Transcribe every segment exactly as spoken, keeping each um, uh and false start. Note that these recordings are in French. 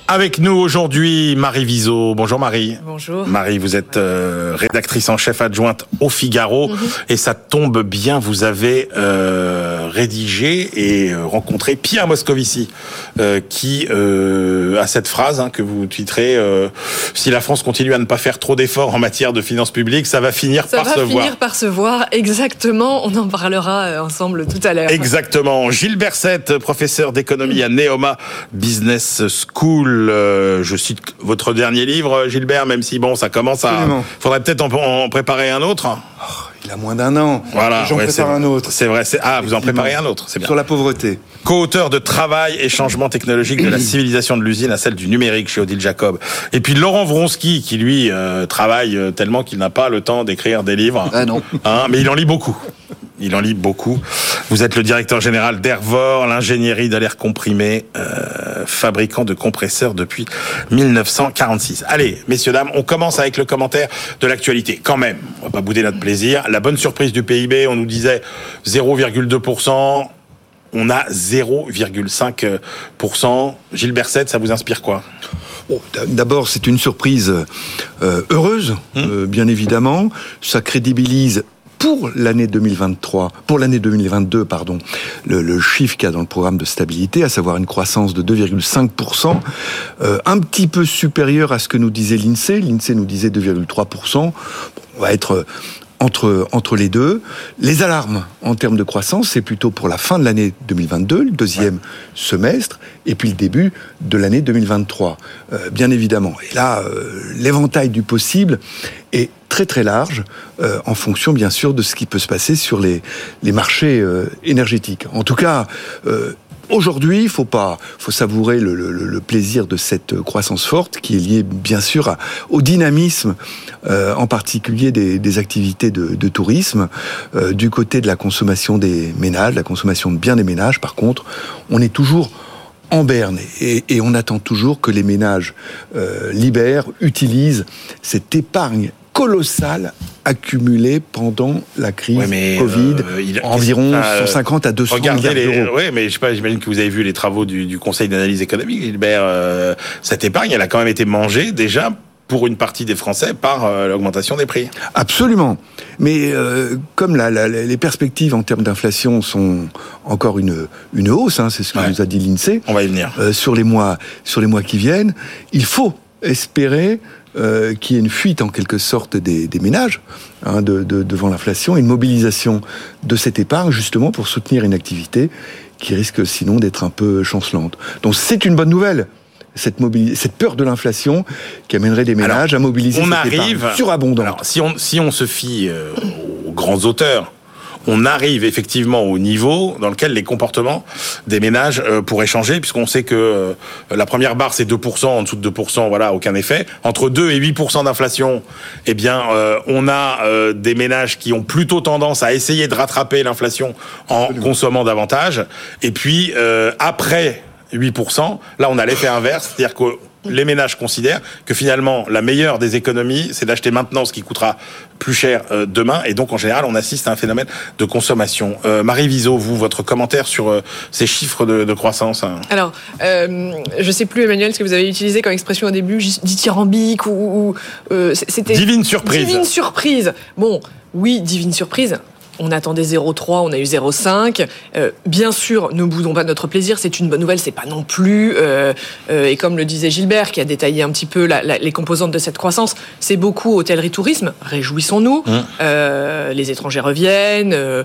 Avec nous aujourd'hui, Marie Viseau. Bonjour Marie. Bonjour. Marie, vous êtes euh, rédactrice en chef adjointe au Figaro. Mm-hmm. Et ça tombe bien, vous avez euh, rédigé et euh, rencontré Pierre Moscovici, euh, qui euh, a cette phrase hein, que vous titrez euh, « Si la France continue à ne pas faire trop d'efforts en matière de finances publiques, ça va finir ça par va se voir. » Ça va finir par se voir, exactement. On en parlera ensemble tout à l'heure. Exactement. Gilles Berset, professeur d'économie à Neoma Business School. Euh, je cite votre dernier livre, Gilbert, même si bon, ça commence à... Absolument. Faudrait peut-être en, en préparer un autre. Oh, il a moins d'un an. Voilà. J'en ouais, prépare un autre. C'est vrai. C'est... Ah, vous en préparez un autre. C'est bien. Sur la pauvreté. Co-auteur de Travail et changement technologique de la civilisation de l'usine à celle du numérique chez Odile Jacob. Et puis Laurent Vronsky, qui lui euh, travaille tellement qu'il n'a pas le temps d'écrire des livres. Ah non. Hein, mais il en lit beaucoup. Il en lit beaucoup. Vous êtes le directeur général d'Ervor, l'ingénierie de l'air comprimé, euh, fabricant de compresseurs depuis dix-neuf cent quarante-six. Allez, messieurs, dames, on commence avec le commentaire de l'actualité. Quand même, on va pas bouder notre plaisir. La bonne surprise du P I B, on nous disait zéro virgule deux pour cent. On a zéro virgule cinq pour cent. Gilles Berset, ça vous inspire quoi ? Bon, d'abord, c'est une surprise euh, heureuse, mmh. euh, bien évidemment. Ça crédibilise pour l'année deux mille vingt-trois, pour l'année deux mille vingt-deux, pardon, le, le chiffre qu'il y a dans le programme de stabilité, à savoir une croissance de deux virgule cinq pour cent, euh, un petit peu supérieur à ce que nous disait l'INSEE. L'INSEE nous disait deux virgule trois pour cent. Bon, on va être entre entre les deux. Les alarmes en termes de croissance, c'est plutôt pour la fin de l'année deux mille vingt-deux, le deuxième ouais. semestre, et puis le début de l'année deux mille vingt-trois, euh, bien évidemment. Et là, euh, l'éventail du possible est très très large, euh, en fonction bien sûr de ce qui peut se passer sur les les marchés euh, énergétiques. En tout cas, euh, aujourd'hui, il faut pas, faut savourer le, le, le plaisir de cette croissance forte qui est liée bien sûr à, au dynamisme, euh, en particulier des, des activités de, de tourisme. Euh, du côté de la consommation des ménages, la consommation de biens des ménages, par contre, on est toujours en berne et, et on attend toujours que les ménages euh, libèrent, utilisent cette épargne colossale accumulée pendant la crise ouais, mais, Covid, euh, il, environ euh, cent cinquante à deux cents milliards d'euros. Oui, mais je sais pas, j'imagine que vous avez vu les travaux du, du Conseil d'analyse économique, Gilbert. Euh, cette épargne, elle a quand même été mangée déjà pour une partie des Français par euh, l'augmentation des prix. Absolument. Mais euh, comme la, la, les perspectives en termes d'inflation sont encore une, une hausse, hein, c'est ce que ouais. nous a dit l'INSEE. On va y venir. Euh, sur les mois, sur les mois qui viennent, il faut espérer Euh, qu'il y ait une fuite en quelque sorte des, des ménages hein, de, de, devant l'inflation, une mobilisation de cette épargne justement pour soutenir une activité qui risque sinon d'être un peu chancelante. Donc c'est une bonne nouvelle, cette, mobilis- cette peur de l'inflation qui amènerait des ménages alors, à mobiliser on cette arrive, épargne surabondante. Alors, si on, si on se fie euh, aux grands auteurs, on arrive effectivement au niveau dans lequel les comportements des ménages euh, pourraient changer, puisqu'on sait que euh, la première barre c'est deux pour cent, en dessous de deux pour cent, voilà, aucun effet. Entre deux et huit pour cent d'inflation, eh bien, euh, on a euh, des ménages qui ont plutôt tendance à essayer de rattraper l'inflation en Absolument. consommant davantage. Et puis, euh, après huit pour cent, là on a l'effet inverse, c'est-à-dire que les ménages considèrent que finalement la meilleure des économies, c'est d'acheter maintenant ce qui coûtera plus cher euh, demain, et donc en général on assiste à un phénomène de consommation. Euh, Marie Viseau, vous, votre commentaire sur euh, ces chiffres de, de croissance hein. Alors, euh, je sais plus Emmanuel ce que vous avez utilisé comme expression au début, dithyrambique ou, ou euh, c'était divine surprise. Divine surprise. Bon, oui, divine surprise. On attendait zéro virgule trois, on a eu zéro virgule cinq. Euh, bien sûr, ne boudons pas notre plaisir, c'est une bonne nouvelle, c'est pas non plus... Euh, euh, et comme le disait Gilbert, qui a détaillé un petit peu la, la, les composantes de cette croissance, c'est beaucoup hôtellerie-tourisme, réjouissons-nous. Mmh. Euh, les étrangers reviennent, euh,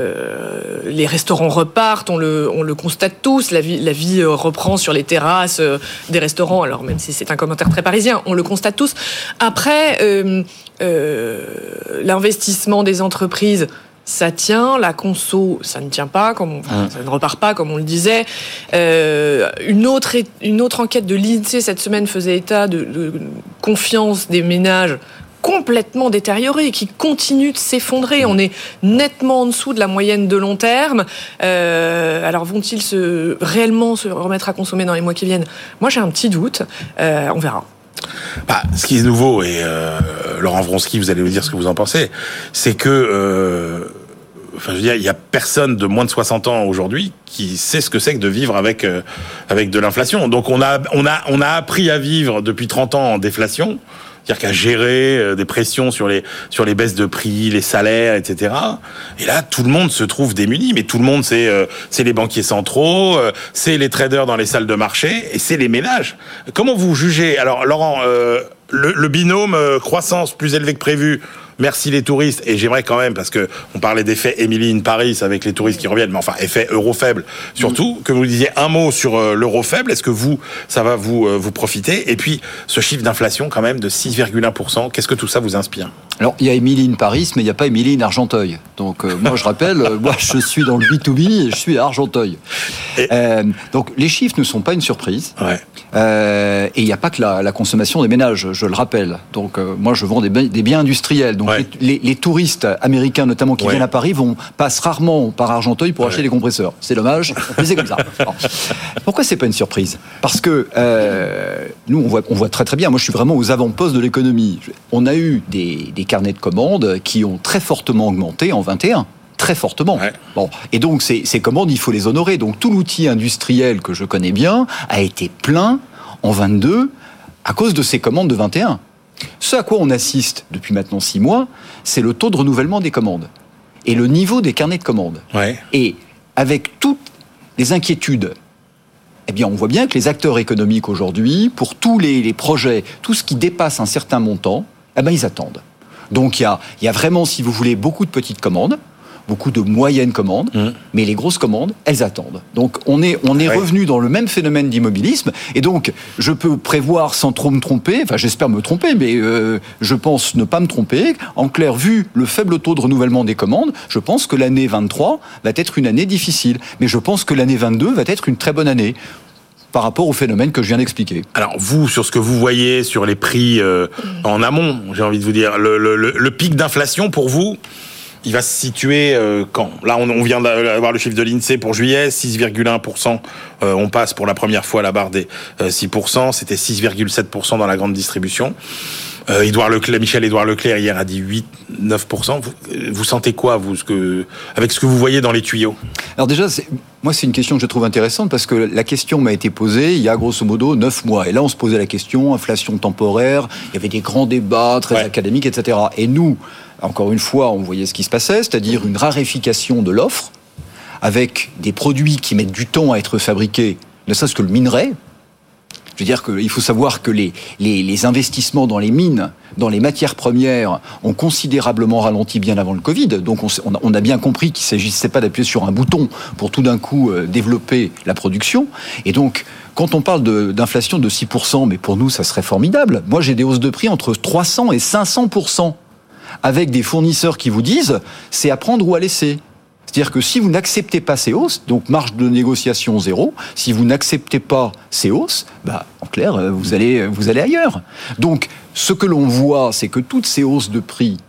euh, les restaurants repartent, on le, on le constate tous, la vie, la vie reprend sur les terrasses euh, des restaurants, alors même si c'est un commentaire très parisien, on le constate tous. Après, euh, euh, l'investissement des entreprises... ça tient, la conso, ça ne tient pas, comme on, enfin, ça ne repart pas, comme on le disait. Euh, une autre, une autre enquête de l'INSEE cette semaine faisait état de, de confiance des ménages complètement détériorée, qui continue de s'effondrer. On est nettement en dessous de la moyenne de long terme. Euh, alors vont-ils se, réellement se remettre à consommer dans les mois qui viennent ? Moi, j'ai un petit doute. Euh, on verra. Bah, ce qui est nouveau, et euh, Laurent Vronsky, vous allez nous dire ce que vous en pensez, c'est que euh, enfin, je veux dire, il y a personne de moins de soixante ans aujourd'hui qui sait ce que c'est que de vivre avec euh, avec de l'inflation. Donc on a on a on a appris à vivre depuis trente ans en déflation. C'est-à-dire qu'à gérer des pressions sur les sur les baisses de prix, les salaires, et cetera. Et là, tout le monde se trouve démuni. Mais tout le monde, c'est euh, c'est les banquiers centraux, euh, c'est les traders dans les salles de marché, et c'est les ménages. Comment vous jugez ? Alors, Laurent, euh, le, le binôme euh, croissance plus élevé que prévu. Merci les touristes, et j'aimerais quand même, parce que on parlait d'effet Emily in Paris avec les touristes qui reviennent, mais enfin effet euro faible surtout, mmh. que vous disiez un mot sur euh, l'euro faible. Est-ce que vous, ça va vous euh, vous profiter ? Et puis ce chiffre d'inflation quand même de six virgule un pour cent, qu'est-ce que tout ça vous inspire ? Alors il y a Emily in Paris, mais il n'y a pas Emily in Argenteuil. Donc euh, moi je rappelle, euh, moi je suis dans le B deux B et je suis à Argenteuil. Et... Euh, donc les chiffres ne sont pas une surprise. Ouais. Euh, et il n'y a pas que la, la consommation des ménages, je le rappelle. Donc euh, moi je vends des, des biens industriels. Donc ouais. les, les, les touristes américains notamment qui ouais. viennent à Paris vont passent rarement par Argenteuil pour ouais. acheter des compresseurs. C'est dommage, mais c'est comme ça. Alors, pourquoi c'est pas une surprise ? Parce que euh, nous on voit, on voit très très bien. Moi je suis vraiment aux avant-postes de l'économie. On a eu des, des carnets de commandes qui ont très fortement augmenté en vingt et un. Très fortement. Ouais. Bon. Et donc, ces, ces commandes, il faut les honorer. Donc, tout l'outil industriel que je connais bien a été plein en vingt-deux à cause de ces commandes de vingt et un. Ce à quoi on assiste depuis maintenant six mois, c'est le taux de renouvellement des commandes et le niveau des carnets de commandes. Ouais. Et avec toutes les inquiétudes, eh bien, on voit bien que les acteurs économiques aujourd'hui, pour tous les, les projets, tout ce qui dépasse un certain montant, eh ben, ils attendent. Donc, il y a, il y a vraiment, si vous voulez, beaucoup de petites commandes, beaucoup de moyennes commandes, mmh. mais les grosses commandes, elles attendent. Donc on est, on est ouais. revenu dans le même phénomène d'immobilisme, et donc je peux prévoir sans trop me tromper, enfin j'espère me tromper, mais euh, je pense ne pas me tromper. En clair, vu le faible taux de renouvellement des commandes, je pense que l'année vingt-trois va être une année difficile, mais je pense que l'année vingt-deux va être une très bonne année par rapport au phénomène que je viens d'expliquer. Alors vous, sur ce que vous voyez sur les prix euh, en amont, j'ai envie de vous dire, le, le, le pic d'inflation pour vous, il va se situer euh, quand ? Là, on, on vient d'avoir le chiffre de l'INSEE pour juillet, six virgule un pour cent. Euh, on passe pour la première fois la barre des euh, six pour cent. C'était six virgule sept pour cent dans la grande distribution. Euh, Édouard Leclerc, Michel-Édouard Leclerc hier a dit huit neuf pour cent. Vous, vous sentez quoi, vous, ce que, avec ce que vous voyez dans les tuyaux ? Alors déjà, c'est, moi, c'est une question que je trouve intéressante parce que la question m'a été posée il y a grosso modo neuf mois. Et là, on se posait la question, inflation temporaire, il y avait des grands débats très ouais. académiques, et cetera. Et nous, encore une fois, on voyait ce qui se passait, c'est-à-dire une raréfication de l'offre avec des produits qui mettent du temps à être fabriqués, ne serait-ce que le minerai. Je veux dire qu'il faut savoir que les, les, les investissements dans les mines, dans les matières premières, ont considérablement ralenti bien avant le Covid. Donc on, on a bien compris qu'il ne s'agissait pas d'appuyer sur un bouton pour tout d'un coup euh, développer la production. Et donc, quand on parle de, d'inflation de six pour cent, mais pour nous, ça serait formidable. Moi, j'ai des hausses de prix entre trois cents et cinq cents pour cent. Avec des fournisseurs qui vous disent c'est à prendre ou à laisser. C'est-à-dire que si vous n'acceptez pas ces hausses, donc marge de négociation zéro, si vous n'acceptez pas ces hausses, bah, en clair, vous allez, vous allez ailleurs. Donc, ce que l'on voit, c'est que toutes ces hausses de prix,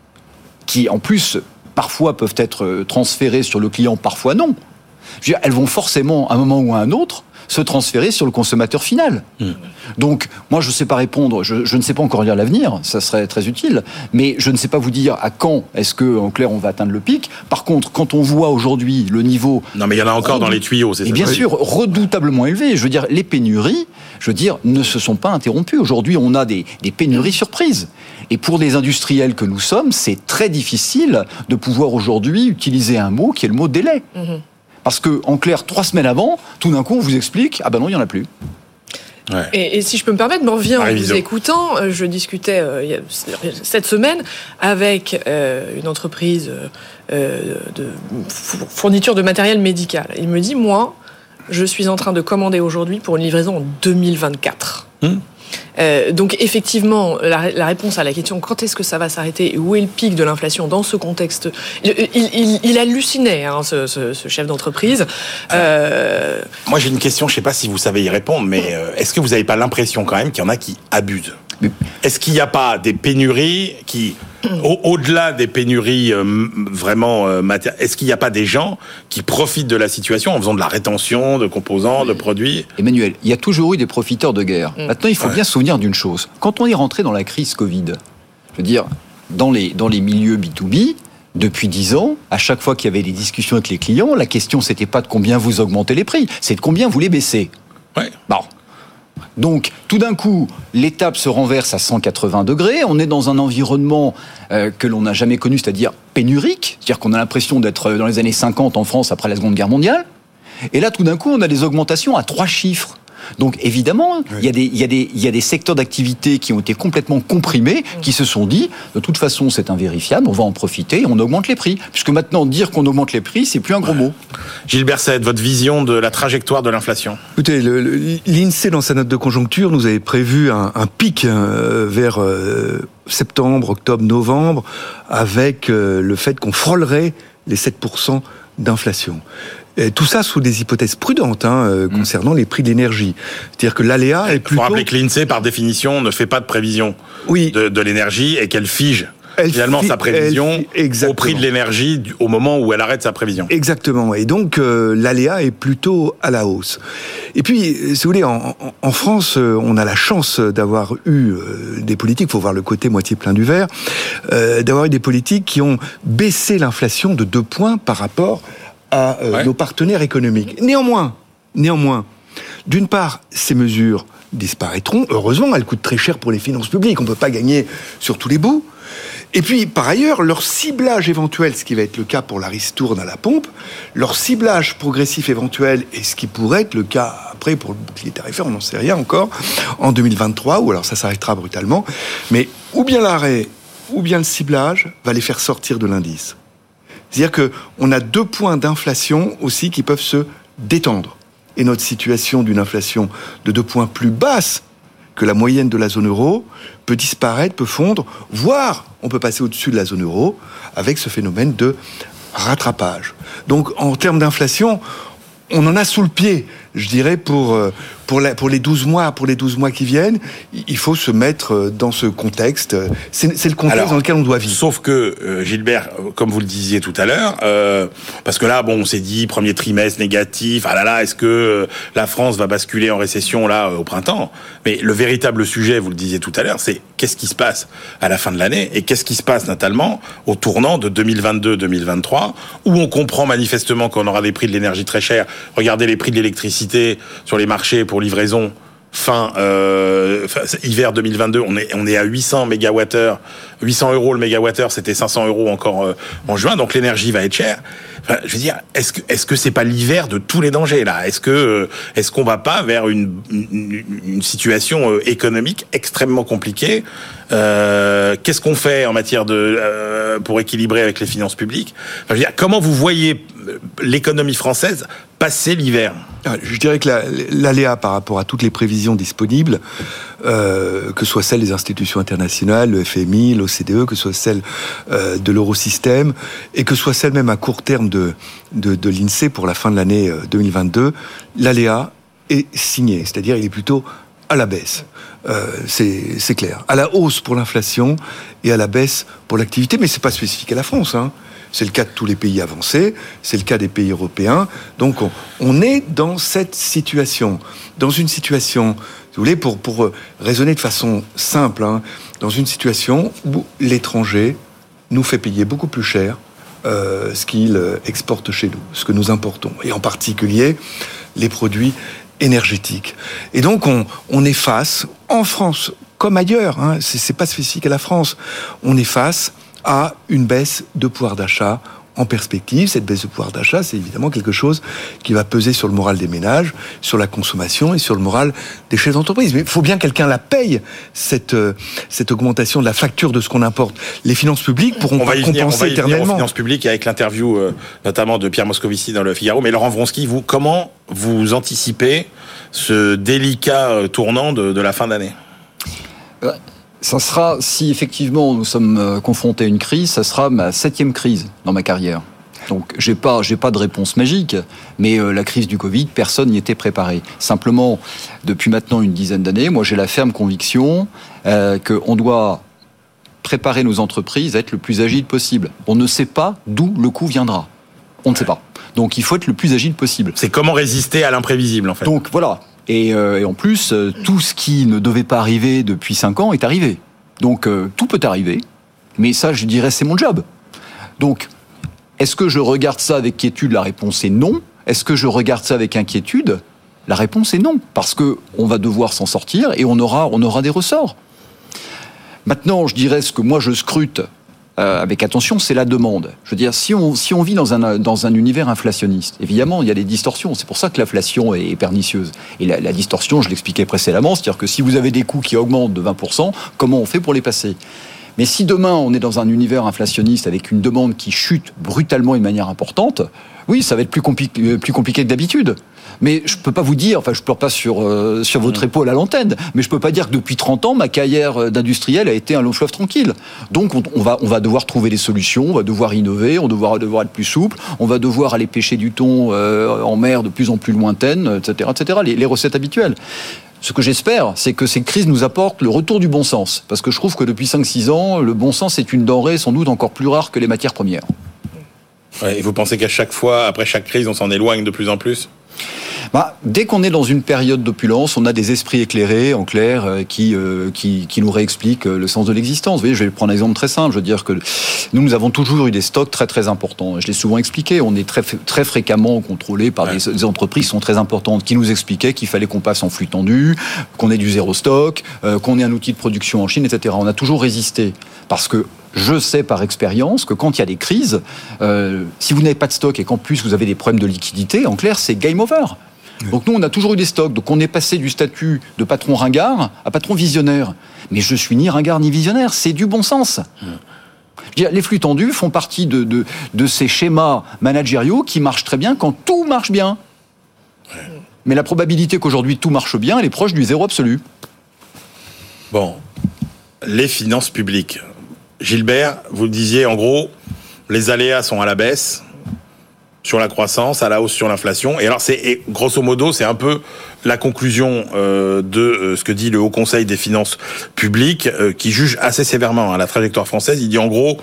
qui en plus, parfois peuvent être transférées sur le client, parfois non, je veux dire, elles vont forcément, à un moment ou à un autre, se transférer sur le consommateur final. Mmh. Donc, moi, je ne sais pas répondre, je, je ne sais pas encore lire l'avenir, ça serait très utile, mais je ne sais pas vous dire à quand est-ce que, en clair, on va atteindre le pic. Par contre, quand on voit aujourd'hui le niveau... Non, mais il y en a encore redou- dans les tuyaux, c'est ça. Et bien sûr, redoutablement élevé. Je veux dire, les pénuries, je veux dire, ne se sont pas interrompues. Aujourd'hui, on a des, des pénuries surprises. Et pour les industriels que nous sommes, c'est très difficile de pouvoir aujourd'hui utiliser un mot qui est le mot délai. Mmh. Parce que, en clair, trois semaines avant, tout d'un coup, on vous explique, ah ben non, il n'y en a plus. Ouais. Et, et si je peux me permettre, je me reviens en vous écoutant. Je discutais euh, il y a, cette semaine avec euh, une entreprise euh, de fourniture de matériel médical. Il me dit, moi, je suis en train de commander aujourd'hui pour une livraison en deux mille vingt-quatre. Hum. Euh, donc effectivement, la, la réponse à la question quand est-ce que ça va s'arrêter et où est le pic de l'inflation dans ce contexte, il, il, il hallucinait, hein, ce, ce, ce chef d'entreprise. Euh... Moi j'ai une question, je ne sais pas si vous savez y répondre, mais euh, est-ce que vous n'avez pas l'impression quand même qu'il y en a qui abusent ? Est-ce qu'il n'y a pas des pénuries qui, au- au-delà des pénuries euh, vraiment euh, matérielles, est-ce qu'il n'y a pas des gens qui profitent de la situation en faisant de la rétention de composants, de produits ? Emmanuel, il y a toujours eu des profiteurs de guerre. Mmh. Maintenant, il faut ouais. bien se souvenir d'une chose. Quand on est rentré dans la crise Covid, je veux dire, dans les, dans les milieux B deux B, Depuis dix ans, à chaque fois qu'il y avait des discussions avec les clients, la question c'était pas de combien vous augmentez les prix, c'est de combien vous les baissez. Ouais. Bon. Donc, tout d'un coup, l'étape se renverse à cent quatre-vingts degrés. On est dans un environnement euh, que l'on n'a jamais connu, c'est-à-dire pénurique. C'est-à-dire qu'on a l'impression d'être dans les années cinquante en France après la Seconde Guerre mondiale. Et là, tout d'un coup, on a des augmentations à trois chiffres. Donc évidemment, oui. il y a des, il y a des, il y a des secteurs d'activité qui ont été complètement comprimés, qui se sont dit, de toute façon c'est invérifiable, on va en profiter et on augmente les prix. Puisque maintenant, dire qu'on augmente les prix, c'est plus un gros ouais. mot. Gilles Berset, votre vision de la trajectoire de l'inflation ? Écoutez, le, le, l'INSEE, dans sa note de conjoncture, nous avait prévu un, un pic euh, vers euh, septembre, octobre, novembre, avec euh, le fait qu'on frôlerait les sept pour cent d'inflation. Et tout ça sous des hypothèses prudentes hein, euh, mmh. concernant les prix de l'énergie. C'est-à-dire que l'aléa est plutôt... Il faut rappeler que l'INSEE, par définition, ne fait pas de prévision oui. de, de l'énergie et qu'elle fige elle finalement fi- sa prévision au prix de l'énergie au moment où elle arrête sa prévision. Exactement. Et donc, euh, l'aléa est plutôt à la hausse. Et puis, si vous voulez, en, en, en France, euh, on a la chance d'avoir eu euh, des politiques, il faut voir le côté moitié plein du verre, euh, d'avoir eu des politiques qui ont baissé l'inflation de deux points par rapport à euh, ouais. nos partenaires économiques. Néanmoins, néanmoins, d'une part, ces mesures disparaîtront. Heureusement, elles coûtent très cher pour les finances publiques. On ne peut pas gagner sur tous les bouts. Et puis, par ailleurs, leur ciblage éventuel, ce qui va être le cas pour la ristourne à la pompe, leur ciblage progressif éventuel, et ce qui pourrait être le cas après pour le bouclier tarifaire, on n'en sait rien encore, en deux mille vingt-trois, ou alors ça s'arrêtera brutalement, mais ou bien l'arrêt, ou bien le ciblage va les faire sortir de l'indice. C'est-à-dire qu'on a deux points d'inflation aussi qui peuvent se détendre. Et notre situation d'une inflation de deux points plus basse que la moyenne de la zone euro peut disparaître, peut fondre, voire on peut passer au-dessus de la zone euro avec ce phénomène de rattrapage. Donc en termes d'inflation, on en a sous le pied, je dirais, pour, pour, la, pour les douze mois, pour les douze mois qui viennent. Il faut se mettre dans ce contexte. C'est, c'est le contexte Alors, dans lequel on doit vivre. Sauf que, euh, Gilbert, comme vous le disiez tout à l'heure, euh, parce que là, bon, on s'est dit, premier trimestre négatif, ah là là, est-ce que euh, la France va basculer en récession, là, euh, au printemps ? Mais le véritable sujet, vous le disiez tout à l'heure, c'est qu'est-ce qui se passe à la fin de l'année et qu'est-ce qui se passe, notamment, au tournant de deux mille vingt-deux deux mille vingt-trois, où on comprend manifestement qu'on aura des prix de l'énergie très chers. Regardez les prix de l'électricité sur les marchés pour livraison fin, euh, fin hiver deux mille vingt-deux, on est on est à huit cents mégawattheures, huit cents euros le mégawattheure, c'était cinq cents euros encore euh, en juin, donc l'énergie va être chère. Enfin, je veux dire, est-ce que est-ce que c'est pas l'hiver de tous les dangers là ? Est-ce que euh, est-ce qu'on va pas vers une une, une situation euh, économique extrêmement compliquée ? euh, Qu'est-ce qu'on fait en matière de euh, pour équilibrer avec les finances publiques ? Enfin, je veux dire, comment vous voyez l'économie française passer l'hiver ? Je dirais que la, l'aléa par rapport à toutes les prévisions disponibles, euh, que ce soit celles des institutions internationales, le F M I, l'O C D E, que ce soit celles euh, de l'Eurosystème, et que ce soit celles même à court terme de, de, de l'INSEE pour la fin de l'année deux mille vingt-deux, l'aléa est signé, c'est-à-dire il est plutôt à la baisse. Euh, c'est, c'est clair. À la hausse pour l'inflation et à la baisse pour l'activité, mais c'est pas spécifique à la France, hein. C'est le cas de tous les pays avancés, c'est le cas des pays européens. Donc on, on est dans cette situation, dans une situation, si vous voulez, pour, pour raisonner de façon simple, hein, dans une situation où l'étranger nous fait payer beaucoup plus cher euh, ce qu'il exporte chez nous, ce que nous importons, et en particulier les produits énergétiques. Et donc on, on est face, en France comme ailleurs, hein, c'est, c'est pas spécifique à la France, on est face à une baisse de pouvoir d'achat en perspective. Cette baisse de pouvoir d'achat, c'est évidemment quelque chose qui va peser sur le moral des ménages, sur la consommation et sur le moral des chefs d'entreprise. Mais il faut bien que quelqu'un la paye, cette, cette augmentation de la facture de ce qu'on importe. Les finances publiques pourront on pas va compenser venir, on va y éternellement. Venir aux finances publiques avec l'interview euh, notamment de Pierre Moscovici dans le Figaro. Mais Laurent Vronsky, vous, comment vous anticipez ce délicat euh, tournant de, de la fin d'année ? euh... Ça sera, si effectivement nous sommes confrontés à une crise, ça sera ma septième crise dans ma carrière. Donc j'ai pas, j'ai pas de réponse magique, mais euh, la crise du Covid, personne n'y était préparé. Simplement, depuis maintenant une dizaine d'années, moi j'ai la ferme conviction euh, qu'on doit préparer nos entreprises à être le plus agile possible. On ne sait pas d'où le coup viendra. On ne sait pas. Donc il faut être le plus agile possible. C'est comment résister à l'imprévisible en fait. Donc voilà. Et, euh, et en plus, euh, tout ce qui ne devait pas arriver depuis cinq ans est arrivé. Donc euh, tout peut arriver, mais ça, je dirais, c'est mon job. Donc, est-ce que je regarde ça avec quiétude ? La réponse est non. Est-ce que je regarde ça avec inquiétude ? La réponse est non, parce que on va devoir s'en sortir et on aura, on aura des ressorts. Maintenant, je dirais ce que moi je scrute euh, avec attention, c'est la demande. Je veux dire, si on, si on vit dans un, dans un univers inflationniste, évidemment, il y a des distorsions. C'est pour ça que l'inflation est pernicieuse. Et la, la distorsion, je l'expliquais précédemment, c'est-à-dire que si vous avez des coûts qui augmentent de vingt pour cent, comment on fait pour les passer ? Mais si demain on est dans un univers inflationniste avec une demande qui chute brutalement de manière importante, oui, ça va être plus compliqué, plus compliqué que d'habitude. Mais je peux pas vous dire, enfin je pleure pas sur, euh, sur votre épaule à l'antenne, mais je peux pas dire que depuis trente ans, ma carrière d'industriel a été un long fleuve tranquille. Donc on, on, va, on va devoir trouver des solutions, on va devoir innover, on va devoir, devoir être plus souple, on va devoir aller pêcher du thon euh, en mer de plus en plus lointaine, et cetera, et cetera, les, les recettes habituelles. Ce que j'espère, c'est que ces crises nous apportent le retour du bon sens. Parce que je trouve que depuis cinq six ans, le bon sens est une denrée sans doute encore plus rare que les matières premières. Ouais, et vous pensez qu'à chaque fois, après chaque crise, on s'en éloigne de plus en plus ? Bah, dès qu'on est dans une période d'opulence, on a des esprits éclairés, en clair, euh, qui, euh, qui, qui nous réexpliquent le sens de l'existence. Vous voyez, je vais prendre un exemple très simple. Je veux dire que nous, nous avons toujours eu des stocks très très importants. Je l'ai souvent expliqué. On est très très fréquemment contrôlé par ouais. des, des entreprises qui sont très importantes, qui nous expliquaient qu'il fallait qu'on passe en flux tendu, qu'on ait du zéro stock, euh, qu'on ait un outil de production en Chine, et cetera. On a toujours résisté parce que je sais par expérience que quand il y a des crises, euh, si vous n'avez pas de stock et qu'en plus vous avez des problèmes de liquidité, en clair, c'est game over. Donc nous, on a toujours eu des stocks. Donc on est passé du statut de patron ringard à patron visionnaire. Mais je suis ni ringard ni visionnaire, c'est du bon sens. Mmh. Je veux dire, les flux tendus font partie de, de, de ces schémas managériaux qui marchent très bien quand tout marche bien. Ouais. Mais la probabilité qu'aujourd'hui tout marche bien, elle est proche du zéro absolu. Bon, les finances publiques. Gilbert, vous le disiez, en gros, les aléas sont à la baisse sur la croissance, à la hausse sur l'inflation. Et alors, c'est et grosso modo, c'est un peu la conclusion euh, de euh, ce que dit le Haut Conseil des finances publiques, euh, qui juge assez sévèrement hein, la trajectoire française. Il dit en gros,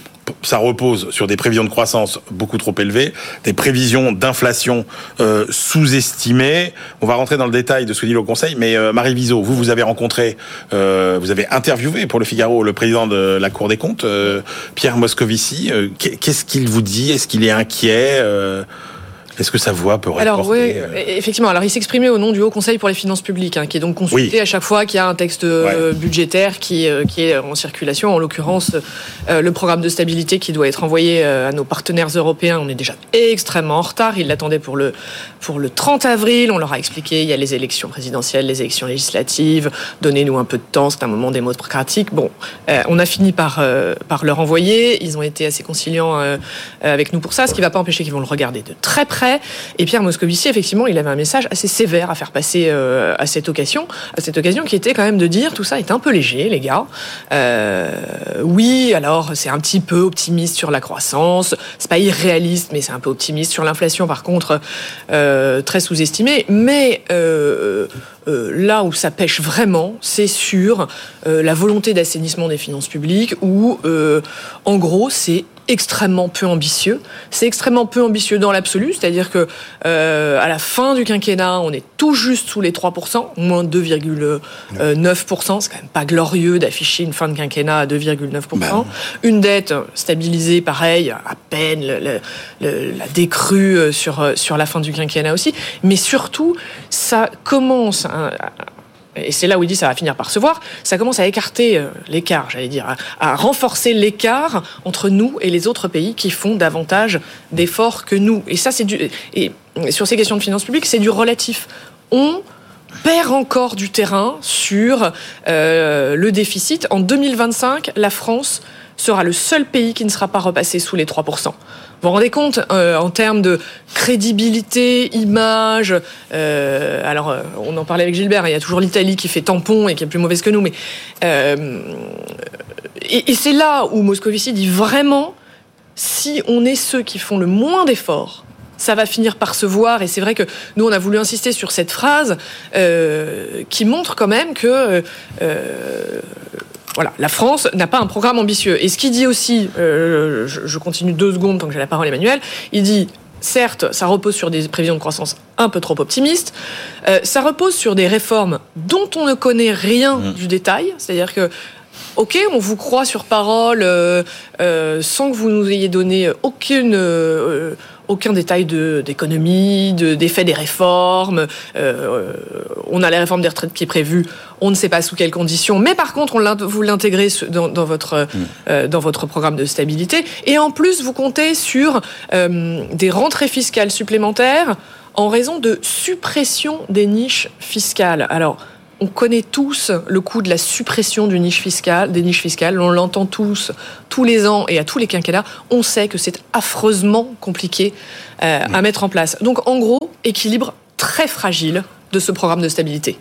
ça repose sur des prévisions de croissance beaucoup trop élevées, des prévisions d'inflation euh, sous-estimées. On va rentrer dans le détail de ce que dit le Conseil, mais euh, Marie Viseau, vous, vous avez rencontré, euh, vous avez interviewé pour le Figaro le président de la Cour des comptes, euh, Pierre Moscovici. Euh, qu'est-ce qu'il vous dit ? Est-ce qu'il est inquiet ? euh, Est-ce que sa voix peut Alors reporter oui, effectivement. Alors il s'exprimait au nom du Haut Conseil pour les finances publiques, hein, qui est donc consulté oui. à chaque fois qu'il y a un texte euh, ouais. budgétaire qui, euh, qui est en circulation. En l'occurrence, euh, le programme de stabilité qui doit être envoyé euh, à nos partenaires européens. On est déjà extrêmement en retard. Ils l'attendaient pour le pour le trente avril. On leur a expliqué il y a les élections présidentielles, les élections législatives. Donnez-nous un peu de temps. C'est un moment démocratique. Bon, euh, on a fini par euh, par leur envoyer. Ils ont été assez conciliants euh, avec nous pour ça, ce qui ne va pas empêcher qu'ils vont le regarder de très près. Et Pierre Moscovici, effectivement, il avait un message assez sévère à faire passer euh, à cette occasion, à cette occasion qui était quand même de dire tout ça est un peu léger, les gars. Euh, oui, alors c'est un petit peu optimiste sur la croissance, c'est pas irréaliste, mais c'est un peu optimiste sur l'inflation. Par contre, euh, très sous-estimé. Mais euh, euh, là où ça pêche vraiment, c'est sur euh, la volonté d'assainissement des finances publiques, où euh, en gros c'est extrêmement peu ambitieux. C'est extrêmement peu ambitieux dans l'absolu, c'est-à-dire que euh, à la fin du quinquennat, on est tout juste sous les trois pour cent, moins deux virgule neuf pour cent. C'est quand même pas glorieux d'afficher une fin de quinquennat à deux virgule neuf pour cent. Ben. Une dette stabilisée, pareil, à peine le, le, le, la décrue sur, sur la fin du quinquennat aussi. Mais surtout, ça commence... à, à, et c'est là où il dit ça va finir par se voir, ça commence à écarter euh, l'écart, j'allais dire, à, à renforcer l'écart entre nous et les autres pays qui font davantage d'efforts que nous. Et ça, c'est du... Et sur ces questions de finances publiques, c'est du relatif. On perd encore du terrain sur euh, le déficit. En deux mille vingt-cinq, la France sera le seul pays qui ne sera pas repassé sous les trois pour cent. Vous vous rendez compte, euh, en termes de crédibilité, image, euh, alors euh, on en parlait avec Gilbert, il y a toujours l'Italie qui fait tampon et qui est plus mauvaise que nous, mais euh, et, et c'est là où Moscovici dit vraiment, si on est ceux qui font le moins d'efforts, ça va finir par se voir. Et c'est vrai que nous, on a voulu insister sur cette phrase euh, qui montre quand même que... Euh, Voilà, la France n'a pas un programme ambitieux. Et ce qu'il dit aussi, euh, je, je continue deux secondes tant que j'ai la parole, Emmanuel, il dit, certes, ça repose sur des prévisions de croissance un peu trop optimistes, euh, ça repose sur des réformes dont on ne connaît rien mmh. du détail, c'est-à-dire que ok, on vous croit sur parole, euh, euh, sans que vous nous ayez donné aucune, euh, aucun détail de, d'économie, de, d'effet des réformes. Euh, on a la réforme des retraites qui est prévue, on ne sait pas sous quelles conditions, mais par contre, on vous l'intégrez dans, dans, votre, mmh. euh, dans votre programme de stabilité. Et en plus, vous comptez sur euh, des rentrées fiscales supplémentaires en raison de suppression des niches fiscales. Alors, on connaît tous le coût de la suppression du niche fiscale, des niches fiscales. On l'entend tous, tous les ans et à tous les quinquennats. On sait que c'est affreusement compliqué euh, à mettre en place. Donc, en gros, équilibre très fragile de ce programme de stabilité.